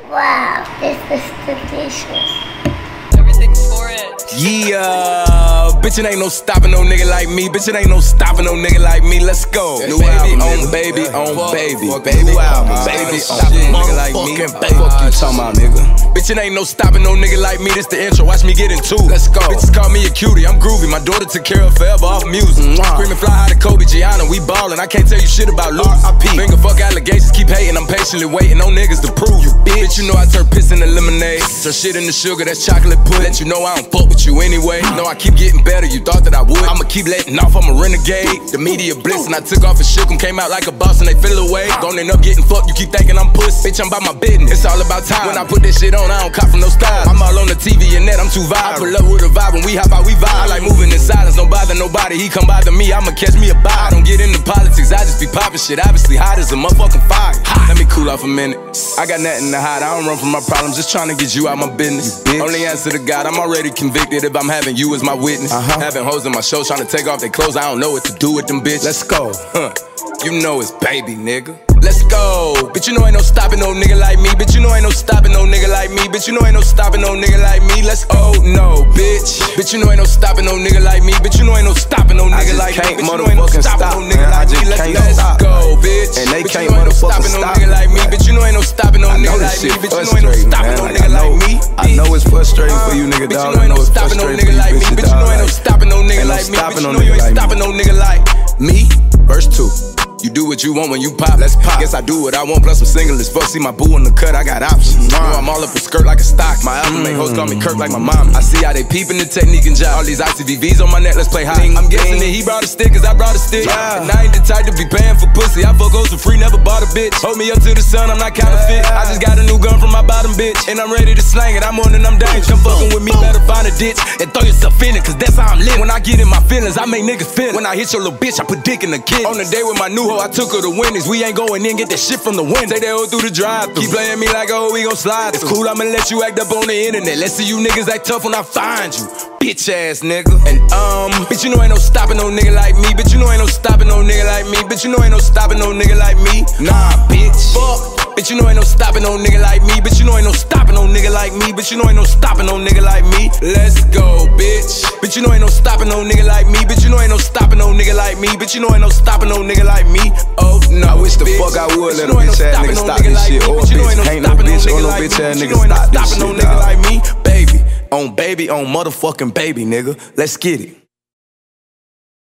Wow, this is delicious. Everything for it. Yeah, bitch, it ain't no stopping no nigga like me. Bitch, it ain't no stopping no nigga like me. Let's go. New baby album, on nigga. baby on baby. New album, Baby nigga. on nigga like me. Fuck you talking about, nigga. Bitch, it ain't no stopping no nigga like me. This the intro. Watch me get into it. Let's go. Bitches call me a cutie. I'm groovy. My daughter took care of forever off music. Screaming fly high to Kobe Gianna. We ballin'. I can't tell you shit about losing. Finger fuck allegations. Keep hating. I'm patiently waiting on niggas to prove you. Bitch, you know I turn piss into lemonade. Turn shit into sugar. That's chocolate pudding. Let you know I don't fuck with you anyway. No, I keep getting better. You thought that I would. I'ma keep letting off. I'm a renegade. The media bliss and I took off and shook 'em. Came out like a boss and they fell away. Gonna end up getting fucked. You keep thinking I'm pussy. Bitch, I'm about my business. It's all about time. When I put this shit on, I don't cop from no style. I'm all on the TV and net. I'm too viral. I pull up with a vibe when we hop out, we vibe. I like moving in silence. Don't bother nobody. He come bother me. I'ma catch me a bite. I don't get into politics. I just be popping shit. Obviously hot as a motherfucking fire. Let me cool off a minute. I got nothing to hide. I don't run from my problems. Just trying to get you out my business. Only answer to God. I'm already convicted if I'm having you as my witness. Having hoes in my show trying to take off their clothes. I don't know what to do with them bitches. Let's go. You know it's baby, nigga. Let's go. Bitch, you know ain't no stopping no nigga like me. Bitch, you know ain't no stopping no nigga like me. Bitch, you know ain't no stopping no nigga like me. Let's go. No, bitch. Bitch, you know ain't no stopping no nigga like me. Bitch, you know ain't no stopping no nigga like me. Can't Bitch, you know ain't no motherfucking stopping stop, no nigga man. like I just me. can't Let's stop. go, bitch. And they bitch, can't you know ain't no motherfucking stopping no stop, nigga like me. man. Bitch, you know ain't no stopping no I nigga know like this me. shit Bitch, you know ain't no frustrating, stopping man. no Like, nigga like me. I know it's frustrating for you, nigga, Bitch, dog. you know I ain't no know it's stopping no frustrating nigga for like you, me. bitch, Bitch, you know ain't no dog. stopping no nigga Ain't no like me. Bitch, stopping you no know you nigga ain't like stopping me. no nigga like me. Verse 2. You do what you want when you pop. Let's pop. Guess I do what I want, plus I'm single as fuck. See my boo in the cut, I got options. Know I'm all up a skirt like a stock. My album make hoes call me Kirk like my mom. I see how they peeping the technique and job. All these ICVVs on my neck, let's play hot. I'm guessing that he brought a stick, cause I brought a stick. And I ain't the type to be paying for pussy. I fuck hoes for free, never bought a bitch. Hold me up to the sun, I'm not counterfeit. I just got a new gun from my bottom bitch. And I'm ready to slang it, I'm on and I'm dangerous. Come fucking with me, better find a ditch and throw yourself in it, cause that's how I'm lit. When I get in my feelings, I make niggas feel it. When I hit your little bitch, I put dick in the kid. On the day with my new hoe, I took her to Wendy's. We ain't going in, get that shit from the wind. Take that hoe through the drive-thru. Keep playing me like, oh, we gon' slide. It's cool, I'ma let you act up on the internet. Let's see you niggas act tough when I find you. Bitch ass nigga. And bitch, you know ain't no stopping no nigga like me. Bitch, you know ain't no stopping no nigga like me. Bitch, you know ain't no stopping no nigga like me. Nah, bitch. Fuck. Bitch, you know ain't no stopping no nigga like me. Bitch, you know ain't no stopping no nigga like me. Bitch, you know ain't no stopping no nigga like me. Let's go, bitch. Bitch, you know ain't no stopping no nigga like me. Bitch, you know ain't no stopping no nigga like me. Bitch, you know ain't no stopping no nigga like me. Oh no, I wish the bitch. fuck I would let a Bitch, bitch ass nigga stop this shit. Or a bitch. Ain't no bitch or no bitch ass nigga stop this shit, nigga like me. Baby, on motherfucking baby, nigga. Let's get it.